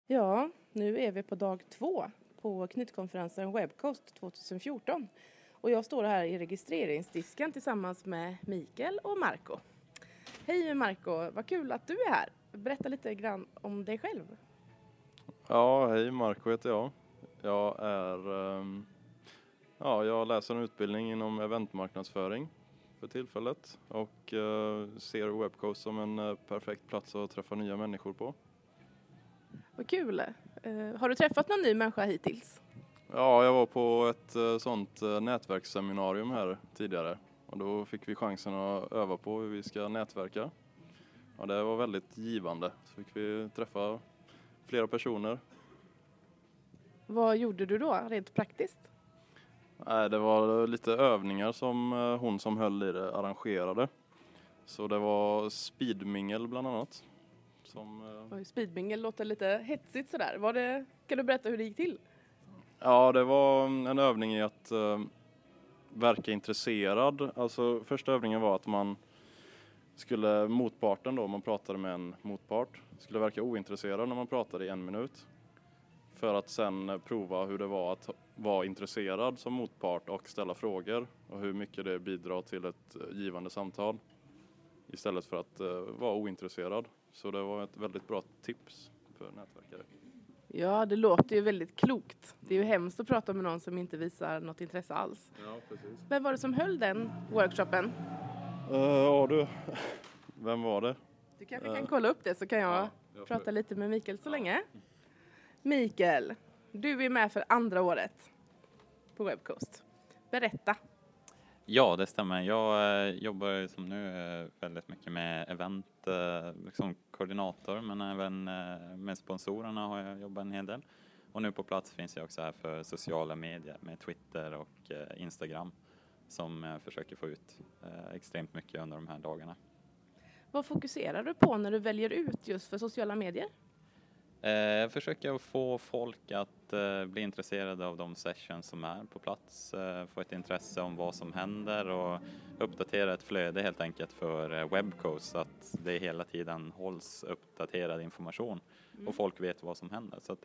Ja, nu är vi på dag 2 på knytkonferensen Webcoast 2014. Och jag står här i registreringsdisken tillsammans med Mikael och Marco. Hej Marco, vad kul att du är här. Berätta lite grann om dig själv. Ja, hej, Marco heter jag. Jag läser en utbildning inom eventmarknadsföring för tillfället och ser Webcoast som en perfekt plats att träffa nya människor på. Vad kul. Har du träffat någon ny människa hittills? Ja, jag var på ett sånt nätverksseminarium här tidigare och då fick vi chansen att öva på hur vi ska nätverka. Ja, det var väldigt givande. Så fick vi träffa flera personer. Vad gjorde du då, rent praktiskt? Nej, det var lite övningar som hon som höll i det arrangerade. Så det var speedmingel bland annat. Speedmingel låter lite hetsigt sådär. Kan du berätta hur det gick till? Ja, det var en övning i att verka intresserad. Alltså första övningen var att motparten då, om man pratade med en motpart, skulle verka ointresserad när man pratade i 1 minut. För att sen prova hur det var att vara intresserad som motpart och ställa frågor. Och hur mycket det bidrar till ett givande samtal. Istället för att vara ointresserad. Så det var ett väldigt bra tips för nätverkare. Ja, det låter ju väldigt klokt. Det är ju hemskt att prata med någon som inte visar något intresse alls. Ja, precis. Vem var det som höll den workshopen? Vem var det? Du kanske kan kolla upp det så kan jag prata lite med Mikael så länge. Mikael, du är med för 2:a året på Webcoast. Berätta. Ja, det stämmer. Jag jobbar som nu väldigt mycket med event som koordinator, men även med sponsorerna har jag jobbat en hel del. Och nu på plats finns jag också här för sociala medier med Twitter och Instagram som jag försöker få ut extremt mycket under de här dagarna. Vad fokuserar du på när du väljer ut just för sociala medier? Jag försöker få folk att bli intresserade av de sessions som är på plats, få ett intresse om vad som händer och uppdatera ett flöde helt enkelt för Webcoast så att det hela tiden hålls uppdaterad information och folk vet vad som händer. Så att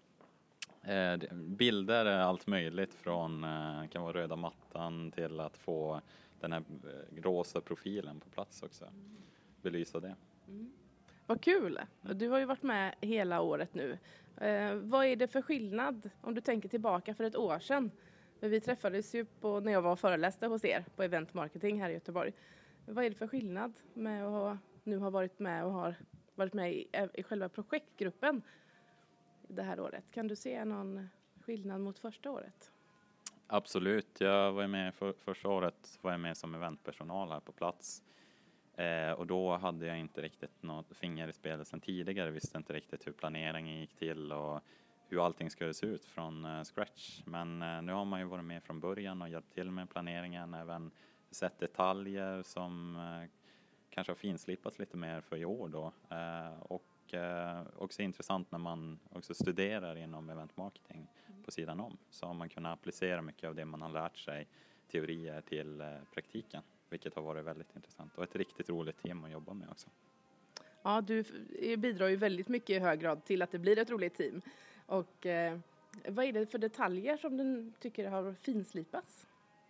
bilder är allt möjligt från kan vara röda mattan till att få den här rosa profilen på plats också, belysa det. Vad kul! Du har ju varit med hela året nu. Vad är det för skillnad om du tänker tillbaka för 1 år sedan? Vi träffades ju när jag var föreläste hos er på Event Marketing här i Göteborg. Vad är det för skillnad med att nu ha varit med i själva projektgruppen det här året? Kan du se någon skillnad mot första året? Absolut, jag var med första året var jag med som eventpersonal här på plats. Och då hade jag inte riktigt något finger i spelet sedan tidigare. Visste inte riktigt hur planeringen gick till och hur allting skulle se ut från scratch. Men nu har man ju varit med från början och hjälpt till med planeringen. Även sett detaljer som kanske har finslipats lite mer för i år då. Och också intressant när man också studerar inom eventmarketing på sidan om. Så har man kunnat applicera mycket av det man har lärt sig, teorier till praktiken. Vilket har varit väldigt intressant och ett riktigt roligt team att jobba med också. Ja, du bidrar ju väldigt mycket i hög grad till att det blir ett roligt team. Och vad är det för detaljer som du tycker har finslipats?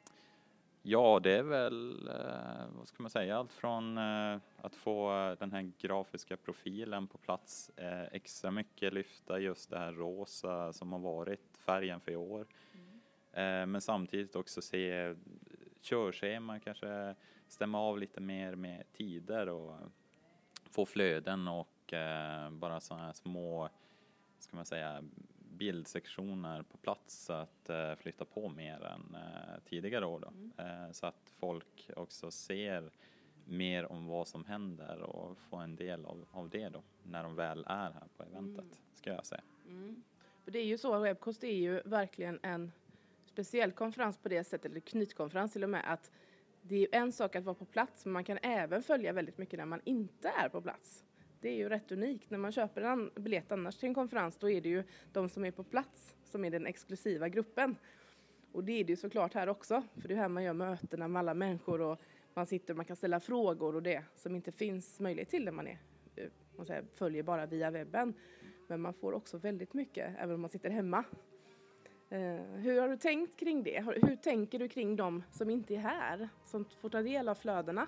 Ja, det är väl, vad ska man säga, allt från att få den här grafiska profilen på plats extra mycket, lyfta just det här rosa som har varit färgen för i år. Men samtidigt också se körschema, kanske stämma av lite mer med tider och få flöden och bara sådana här små, ska man säga, bildsektioner på plats att flytta på mer än tidigare år då. Så att folk också ser mer om vad som händer och får en del av det då när de väl är här på eventet, ska jag säga. För det är ju så, Webcoast är ju verkligen en speciell konferens på det sättet, eller knytkonferens till och med, att det är ju en sak att vara på plats, men man kan även följa väldigt mycket när man inte är på plats. Det är ju rätt unikt. När man köper en biljett annars till en konferens, då är det ju de som är på plats som är den exklusiva gruppen. Och det är det ju såklart här också, för det är här man gör mötena med alla människor och man kan ställa frågor och det som inte finns möjlighet till när man följer bara via webben. Men man får också väldigt mycket även om man sitter hemma. Hur har du tänkt kring det? Hur tänker du kring de som inte är här? Som får ta del av flödena?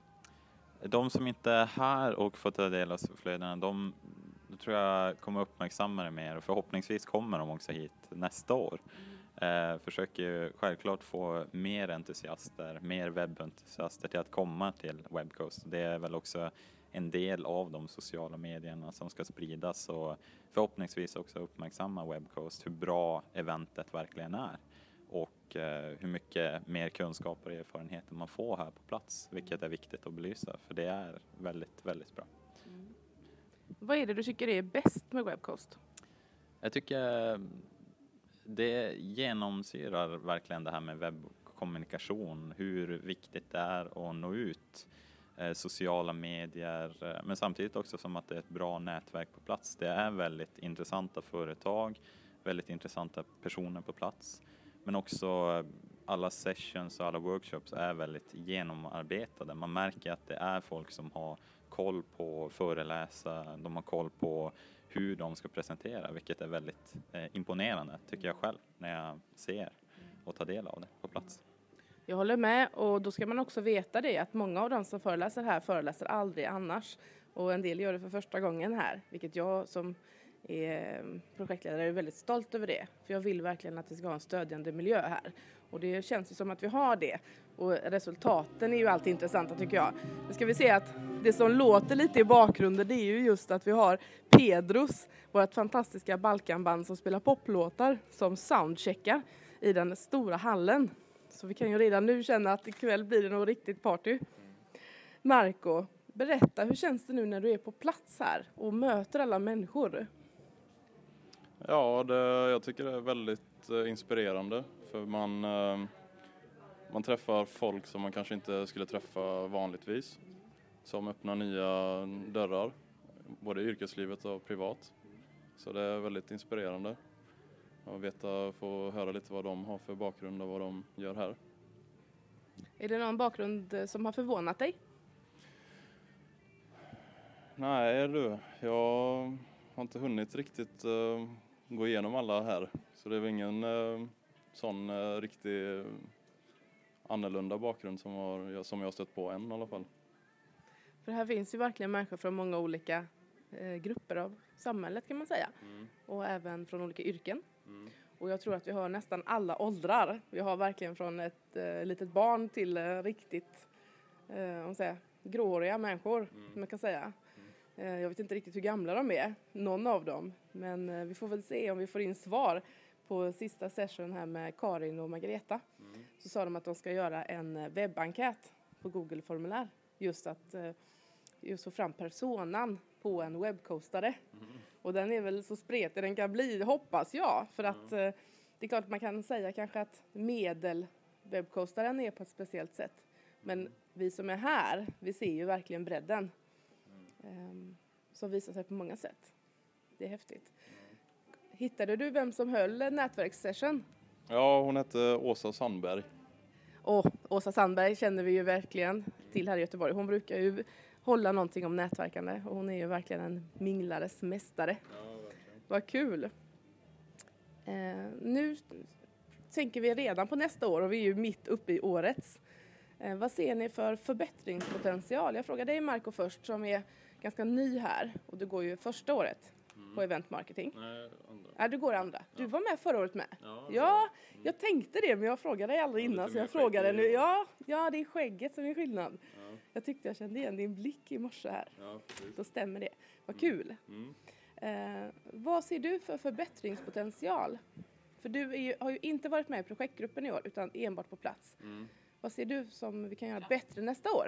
De som inte är här och får ta del av flödena, de tror jag kommer uppmärksamma det mer. Och förhoppningsvis kommer de också hit nästa år. Försöker självklart få mer entusiaster, mer webbentusiaster till att komma till Webcoast. Det är väl också en del av de sociala medierna som ska spridas och förhoppningsvis också uppmärksamma Webcoast, hur bra eventet verkligen är och hur mycket mer kunskaper och erfarenheter man får här på plats, vilket är viktigt att belysa, för det är väldigt, väldigt bra. Vad är det du tycker är bäst med Webcoast? Jag tycker det genomsyrar verkligen det här med webbkommunikation, hur viktigt det är att nå ut, sociala medier, men samtidigt också som att det är ett bra nätverk på plats. Det är väldigt intressanta företag, väldigt intressanta personer på plats, men också alla sessions och alla workshops är väldigt genomarbetade. Man märker att det är folk som har koll på föreläsa, de har koll på hur de ska presentera, vilket är väldigt imponerande tycker jag själv när jag ser och tar del av det på plats. Jag håller med, och då ska man också veta det att många av de som föreläser här föreläser aldrig annars. Och en del gör det för första gången här, vilket jag som är projektledare är väldigt stolt över det. För jag vill verkligen att vi ska ha en stödjande miljö här. Och det känns ju som att vi har det. Och resultaten är ju alltid intressanta tycker jag. Nu ska vi se att det som låter lite i bakgrunden, det är ju just att vi har Pedros, vårt fantastiska Balkanband som spelar poplåtar, som soundcheckar i den stora hallen. Så vi kan ju redan nu känna att ikväll blir det nog riktigt party. Marco, berätta, hur känns det nu när du är på plats här och möter alla människor? Ja, jag tycker det är väldigt inspirerande. För man träffar folk som man kanske inte skulle träffa vanligtvis. Som öppnar nya dörrar, både i yrkeslivet och privat. Så det är väldigt inspirerande. Att få höra lite vad de har för bakgrund och vad de gör här. Är det någon bakgrund som har förvånat dig? Nej du, jag har inte hunnit riktigt gå igenom alla här. Så det är väl ingen sån riktigt annorlunda bakgrund som jag har stött på än i alla fall. För här finns ju verkligen människor från många olika grupper av samhället kan man säga. Och även från olika yrken. Och jag tror att vi har nästan alla åldrar. Vi har verkligen från ett litet barn till riktigt gråhåriga människor, som man kan säga. Jag vet inte riktigt hur gamla de är, någon av dem. Men vi får väl se om vi får in svar på sista session här med Karin och Margareta. Så sa de att de ska göra en webbenkät på Google-formulär. Just få fram personan på en webbcoastare. Och den är väl så spretig den kan bli, hoppas jag. För att det är klart att man kan säga kanske att medel-webbcoastaren är på ett speciellt sätt. Men vi som är här, vi ser ju verkligen bredden. Som visar sig på många sätt. Det är häftigt. Hittade du vem som höll nätverkssession? Ja, hon hette Åsa Sandberg. Åsa Sandberg känner vi ju verkligen till här i Göteborg. Hon brukar ju hålla någonting om nätverkande. Och hon är ju verkligen en minglares mästare. Ja, verkligen. Vad kul. Nu tänker vi redan på nästa år och vi är ju mitt uppe i årets. Vad ser ni för förbättringspotential? Jag frågar dig Marco först som är ganska ny här. Och du går ju första året på event marketing. Nej, andra. Ja, du går andra. Ja. Du var med förra året med. Ja, Jag tänkte det men jag frågade dig aldrig innan. Så jag frågade nu. Ja, det är skägget som är skillnad. Ja. Jag tyckte jag kände igen din blick i morse här. Ja, precis. Då stämmer det. Vad kul. Vad ser du för förbättringspotential? För du har ju inte varit med i projektgruppen i år utan enbart på plats. Vad ser du som vi kan göra bättre nästa år?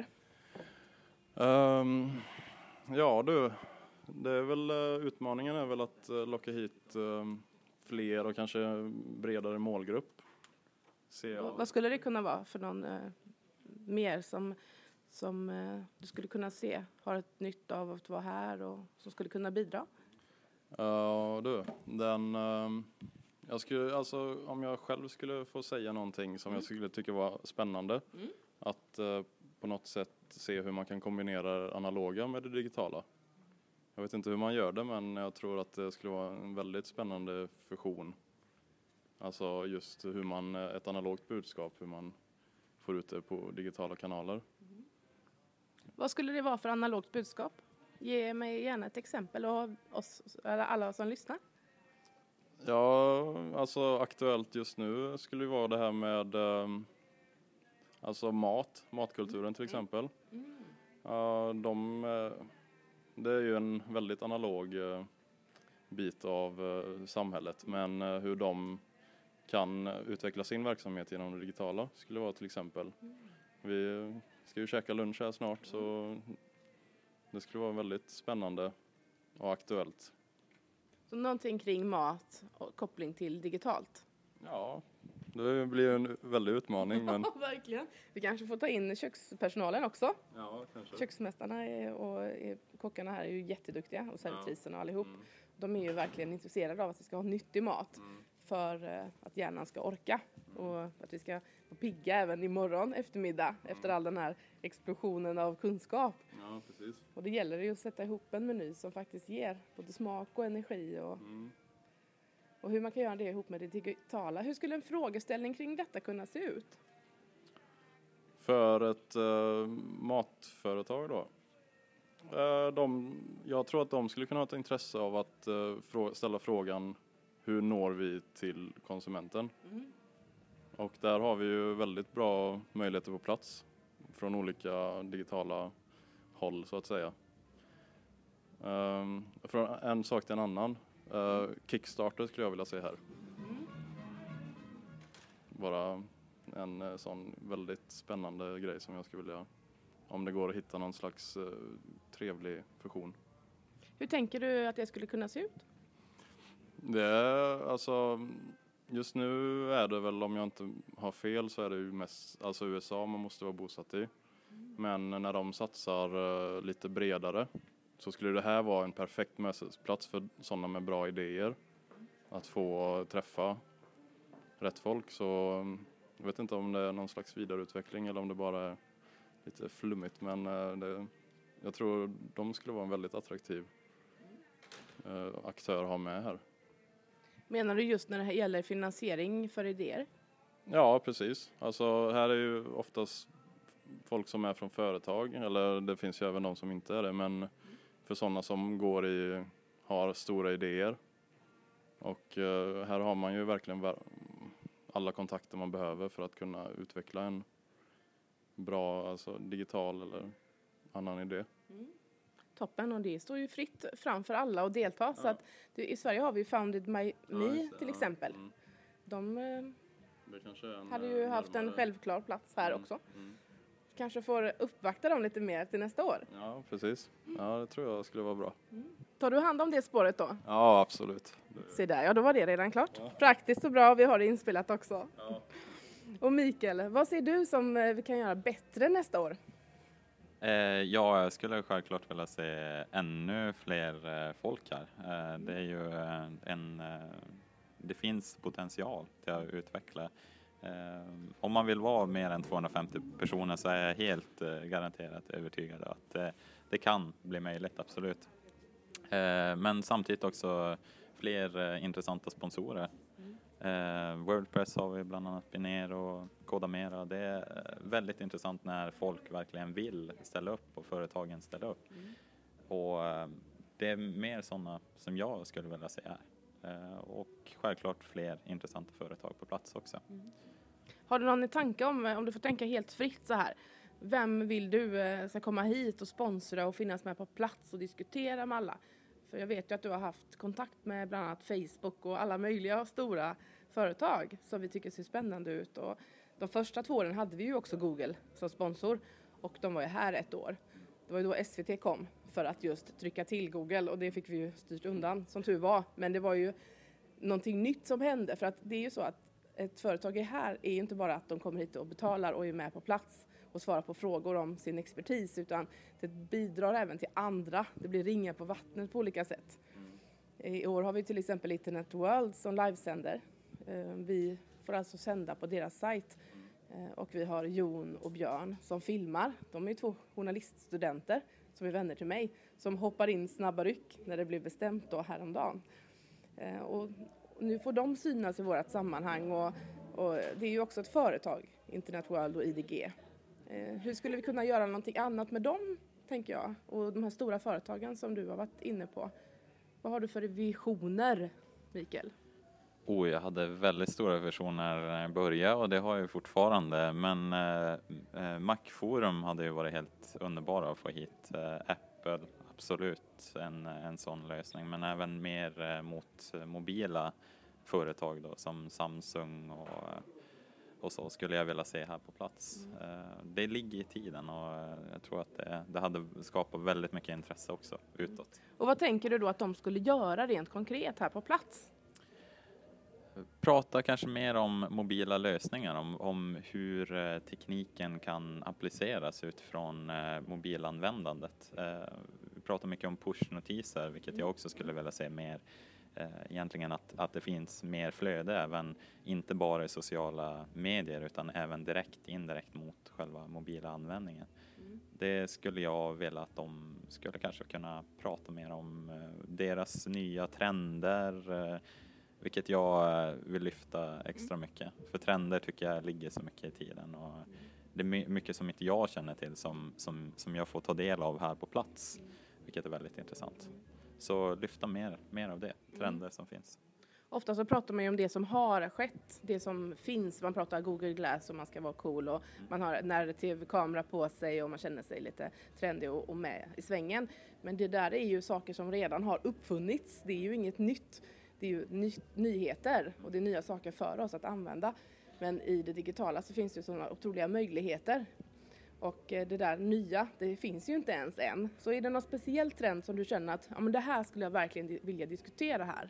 Ja du, det är väl utmaningen är väl att locka hit fler och kanske bredare målgrupp. Vad skulle det kunna vara för någon mer som du skulle kunna se har ett nytt av att vara här och som skulle kunna bidra? Om jag själv skulle få säga någonting som jag skulle tycka var spännande. Att på något sätt se hur man kan kombinera det analoga med det digitala. Jag vet inte hur man gör det, men jag tror att det skulle vara en väldigt spännande fusion. Alltså just hur man, ett analogt budskap, hur man får ut det på digitala kanaler. Vad skulle det vara för analogt budskap? Ge mig gärna ett exempel och alla som lyssnar. Ja, alltså aktuellt just nu skulle det vara det här med alltså matkulturen till exempel. Ja, det är ju en väldigt analog bit av samhället, men hur de kan utveckla sin verksamhet genom det digitala skulle vara till exempel. Vi ska ju käka lunch här snart, så det skulle vara väldigt spännande och aktuellt. Så någonting kring mat och koppling till digitalt. Ja, det blir en väldig utmaning. Men... Ja, verkligen. Vi kanske får ta in kökspersonalen också. Ja, kanske. Köksmästarna och kockarna här är ju jätteduktiga och servitriserna allihop. De är ju verkligen intresserade av att vi ska ha nyttig mat för att hjärnan ska orka. Och att vi ska vara pigga även imorgon eftermiddag efter all den här explosionen av kunskap. Ja, precis. Och det gäller ju att sätta ihop en meny som faktiskt ger både smak och energi och hur man kan göra det ihop med det digitala. Hur skulle en frågeställning kring detta kunna se ut? För ett matföretag då? Jag tror att de skulle kunna ha ett intresse av att ställa frågan: hur når vi till konsumenten? Och där har vi ju väldigt bra möjligheter på plats från olika digitala håll så att säga. Från en sak till en annan. Kickstarter skulle jag vilja se här. Bara en sån väldigt spännande grej som jag skulle vilja, om det går att hitta någon slags trevlig fusion. Hur tänker du att det skulle kunna se ut? Det är, alltså, just nu är det väl, om jag inte har fel, så är det ju mest alltså USA man måste vara bosatt i. Men när de satsar lite bredare så skulle det här vara en perfekt mötesplats för sådana med bra idéer. Att få träffa rätt folk. Så jag vet inte om det är någon slags vidareutveckling eller om det bara är lite flummigt. Men jag tror de skulle vara en väldigt attraktiv aktör att ha med här. Menar du just när det gäller finansiering för idéer? Ja, precis. Alltså här är ju oftast folk som är från företag, eller det finns ju även de som inte är det, men för sådana som har stora idéer. Och här har man ju verkligen alla kontakter man behöver för att kunna utveckla en bra, alltså digital eller annan idé. Toppen, och det står ju fritt framför alla att delta. Ja. Så att i Sverige har vi Founded Me till exempel. De hade ju haft en självklar plats här också. Kanske får uppvakta dem lite mer till nästa år. Ja, precis. Ja, det tror jag skulle vara bra. Tar du hand om det spåret då? Ja, absolut. Se där, ja, då var det redan klart. Ja. Praktiskt och bra, vi har det inspelat också. Ja. Och Mikael, vad ser du som vi kan göra bättre nästa år? Jag skulle självklart vilja se ännu fler folk här. Det är ju det finns potential till att utveckla. Om man vill vara mer än 250 personer så är jag helt garanterat övertygad att det kan bli möjligt, absolut. Men samtidigt också fler intressanta sponsorer. Wordpress har vi bland annat Biner och Kodamera. Det är väldigt intressant när folk verkligen vill ställa upp och företagen ställer upp. Och det är mer sådana som jag skulle vilja se här. Och självklart fler intressanta företag på plats också. Har du någon tanke om du får tänka helt fritt så här? Vem vill du ska komma hit och sponsra och finnas med på plats och diskutera med alla? För jag vet ju att du har haft kontakt med bland annat Facebook och alla möjliga stora företag som vi tycker ser spännande ut. Och de första 2 åren hade vi ju också Google som sponsor och de var ju här 1 år. Det var ju då SVT kom för att just trycka till Google och det fick vi ju styrt undan som tur var. Men det var ju någonting nytt som hände, för att det är ju så att ett företag är här är ju inte bara att de kommer hit och betalar och är med på plats och svarar på frågor om sin expertis, utan det bidrar även till andra. Det blir ringar på vattnet på olika sätt. I år har vi till exempel Internet World som livesänder. Vi får alltså sända på deras sajt. Och vi har Jon och Björn som filmar. De är ju 2 journaliststudenter som är vänner till mig, som hoppar in snabba ryck när det blir bestämt då häromdagen. Och nu får de synas i vårt sammanhang och det är ju också ett företag, Internet World och IDG. Hur skulle vi kunna göra någonting annat med dem, tänker jag, och de här stora företagen som du har varit inne på? Vad har du för visioner, Mikael? Jag hade väldigt stora visioner när jag började och det har jag fortfarande. Men Mac-forum hade ju varit helt underbara att få hit. Apple, absolut en sån lösning. Men även mer mot mobila företag då, som Samsung och så skulle jag vilja se här på plats. Det ligger i tiden och jag tror att det hade skapat väldigt mycket intresse också utåt. Och vad tänker du då att de skulle göra rent konkret här på plats? Prata kanske mer om mobila lösningar, om hur tekniken kan appliceras utifrån mobilanvändandet. Vi pratar mycket om pushnotiser, vilket jag också skulle vilja se mer. Egentligen att det finns mer flöde, även inte bara i sociala medier utan även indirekt mot själva mobila användningen. Det skulle jag vilja att de skulle kanske kunna prata mer om deras nya trender, vilket jag vill lyfta extra mycket. För trender tycker jag ligger så mycket i tiden och det är mycket som inte jag känner till som jag får ta del av här på plats, vilket är väldigt intressant. Så lyfta mer av det, trender som finns. Ofta så pratar man ju om det som har skett, det som finns. Man pratar Google Glass och man ska vara cool och man har en narrativ kamera på sig och man känner sig lite trendig och med i svängen. Men det där är ju saker som redan har uppfunnits. Det är ju inget nytt. Det är ju nyheter och det är nya saker för oss att använda. Men i det digitala så finns det ju sådana otroliga möjligheter. Och det där nya, det finns ju inte ens än. Så är det någon speciell trend som du känner att men det här skulle jag verkligen vilja diskutera här?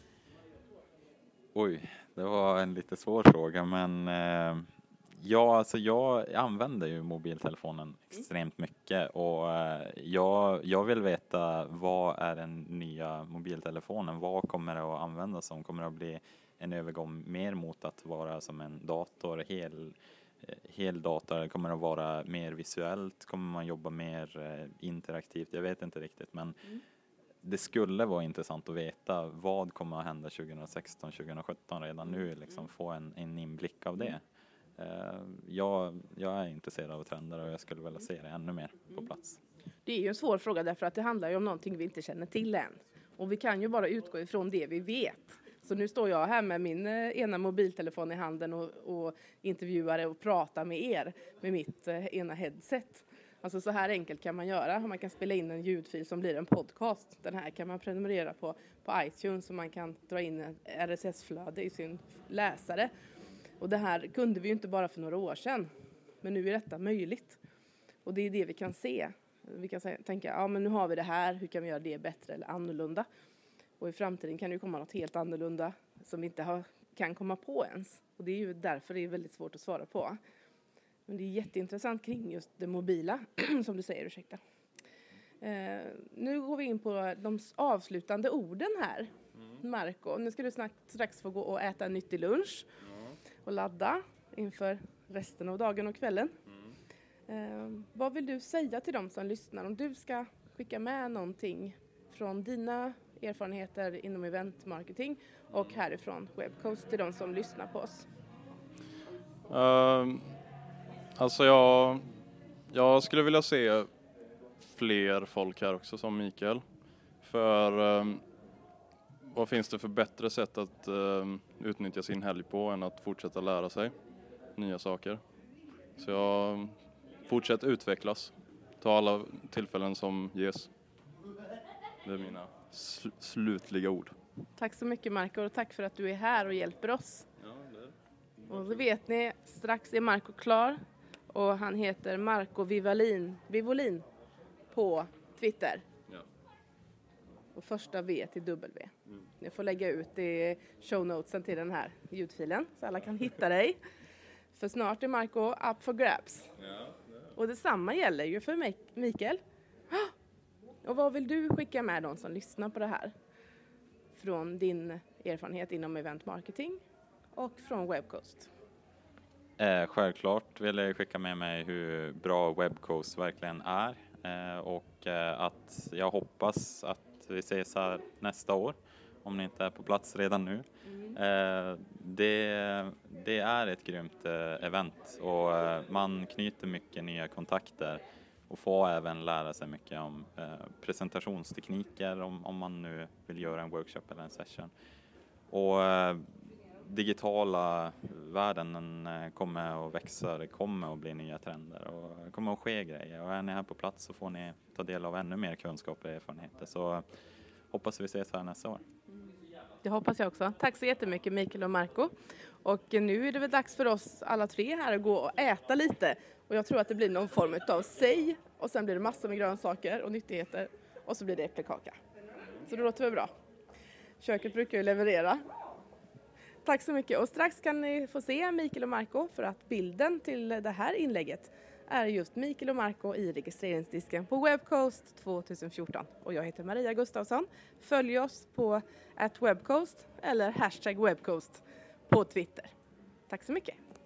Det var en lite svår fråga, men jag använder ju mobiltelefonen extremt mycket och jag vill veta vad är den nya mobiltelefonen, vad kommer det att användas som, kommer det att bli en övergång mer mot att vara som en dator, hel dator, kommer det att vara mer visuellt, kommer man jobba mer interaktivt, jag vet inte riktigt, men det skulle vara intressant att veta vad kommer att hända 2016-2017 redan nu, liksom få en inblick av det. Jag är intresserad av trender och jag skulle vilja se det ännu mer på plats. Det är ju en svår fråga därför att det handlar ju om någonting vi inte känner till än. Och vi kan ju bara utgå ifrån det vi vet. Så nu står jag här med min ena mobiltelefon i handen och intervjuar och pratar med er med mitt ena headset. Alltså så här enkelt kan man göra. Man kan spela in en ljudfil som blir en podcast. Den här kan man prenumerera på iTunes och man kan dra in en RSS-flöde i sin läsare. Och det här kunde vi ju inte bara för några år sedan. Men nu är detta möjligt. Och det är det vi kan se. Vi kan tänka, men nu har vi det här. Hur kan vi göra det bättre eller annorlunda? Och i framtiden kan det ju komma något helt annorlunda som vi inte kan komma på ens. Och det är ju därför det är väldigt svårt att svara på. Men det är jätteintressant kring just det mobila, som du säger, ursäkta. Nu går vi in på de avslutande orden här. Marco, nu ska du strax få gå och äta en nyttig lunch. Och ladda inför resten av dagen och kvällen. Vad vill du säga till dem som lyssnar? Om du ska skicka med någonting från dina erfarenheter inom eventmarketing och härifrån Webcoast till de som lyssnar på oss. Alltså jag skulle vilja se fler folk här också som Mikael. För vad finns det för bättre sätt att utnyttja sin helg på än att fortsätta lära sig nya saker. Så jag fortsätter utvecklas. Ta alla tillfällen som ges. Det är mina slutliga ord. Tack så mycket Marco och tack för att du är här och hjälper oss. Och så vet ni, strax är Marco klar. Och han heter Marco Vivolin på Twitter. Ja. Och första V till W. Jag får lägga ut det i show notesen till den här ljudfilen. Så alla kan hitta dig. För snart är Marco up for grabs. Ja, och detsamma gäller ju för Mikael. Och vad vill du skicka med de som lyssnar på det här? Från din erfarenhet inom eventmarketing och från Webcoast. Självklart vill jag skicka med mig hur bra Webcoast verkligen är. Och att jag hoppas att vi ses här nästa år, om ni inte är på plats redan nu. Det är ett grymt event och man knyter mycket nya kontakter och får även lära sig mycket om presentationstekniker om man nu vill göra en workshop eller en session. Och digitala världen kommer att växa, det kommer att bli nya trender och det kommer att ske grejer. Och är ni här på plats så får ni ta del av ännu mer kunskap och erfarenheter. Så hoppas vi ses här nästa år. Det hoppas jag också. Tack så jättemycket Mikael och Marco. Och nu är det väl dags för oss alla tre här att gå och äta lite. Och jag tror att det blir någon form av sej. Och sen blir det massor med grönsaker och nyttigheter. Och så blir det äppelkaka. Så det låter väl bra. Köket brukar ju leverera. Tack så mycket. Och strax kan ni få se Mikael och Marco, för att bilden till det här inlägget är just Mikael och Marco i registreringsdisken på Webcoast 2014. Och jag heter Maria Gustafsson. Följ oss på @webcoast eller #webcoast på Twitter. Tack så mycket.